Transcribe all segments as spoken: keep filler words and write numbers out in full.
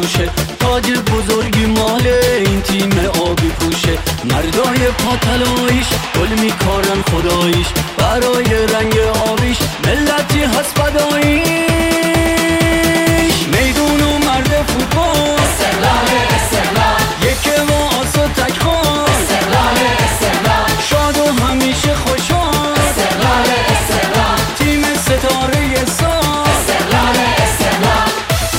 خروشه، تاج بزرگی مال این تیم آبی پوشه. مردای پاتلایش گل میکارن خدایش، برای رنگ آبیش ملتی هست فداییش. میدون و مرد فوتبال استقلال استقلال، یک واس و تکخان استقلال استقلال، شاد و همیشه خوشحال. استقلال استقلال، تیم ستاره سال استقلال استقلال.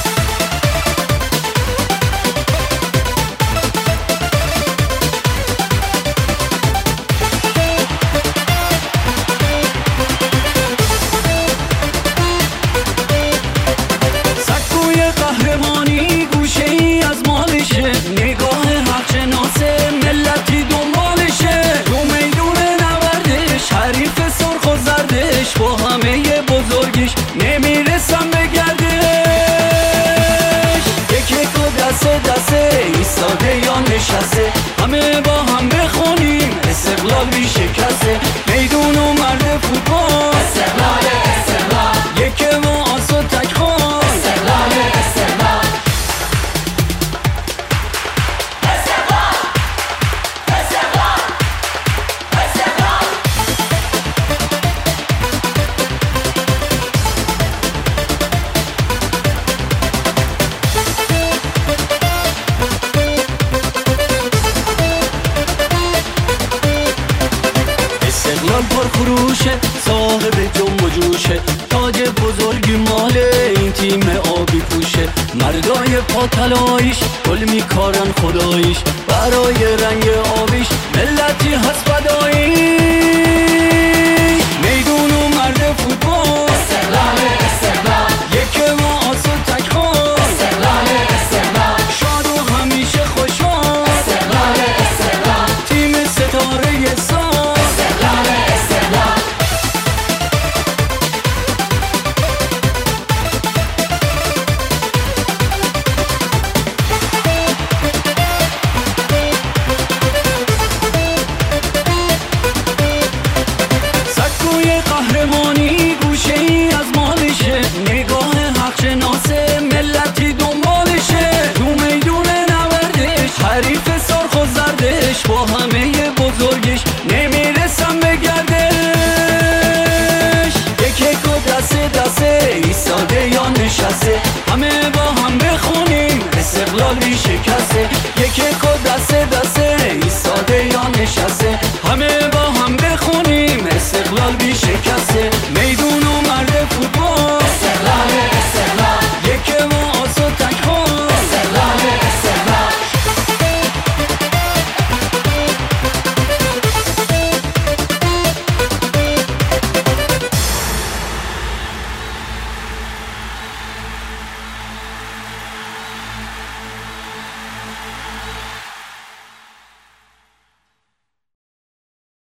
سکوی قهرمانی گوشه ای از مالشه، نگاه حق شناسه ملتی دنبالشه. تو میدون نوردش حریف سرخ و زردش، با همه بزرگیش نمیرسم به گردش. یک یک و دسته دسته ایستاده یا نشسته، همه با هم بخونیم استقلال بی شکسته. میدون و مرد فوتبال استقلال استقلال، یک واس و تکخان استقلال استقلال. استقلال استقلال استقلال. استقلال پر خروشه، صاحب جنب و جوشه، تاج بزرگی مال این تیم آبی پوشه. مردای پاتلایش گل میکارن خدایش، برای رنگ آبیش ملتی هست فداییش. میدون و مرد فوتبال استقلال استقلال، یک واس و تکخان استقلال استقلال، شاد و همیشه خوشحال. استقلال استقلال، تیم ستاره سال استقلال استقلال. سکوی قهرمانی گوشه ای از مالشه، نگاه حق شناسه ملتی دنبالشه. تو میدون نوردش حریف سرخ و زردش، با همه بزرگش نمیرسم به گردش. یک یک و دسته دسته ایستاده یا نشسته، همه با هم بخونیم استقلال بی شکسته.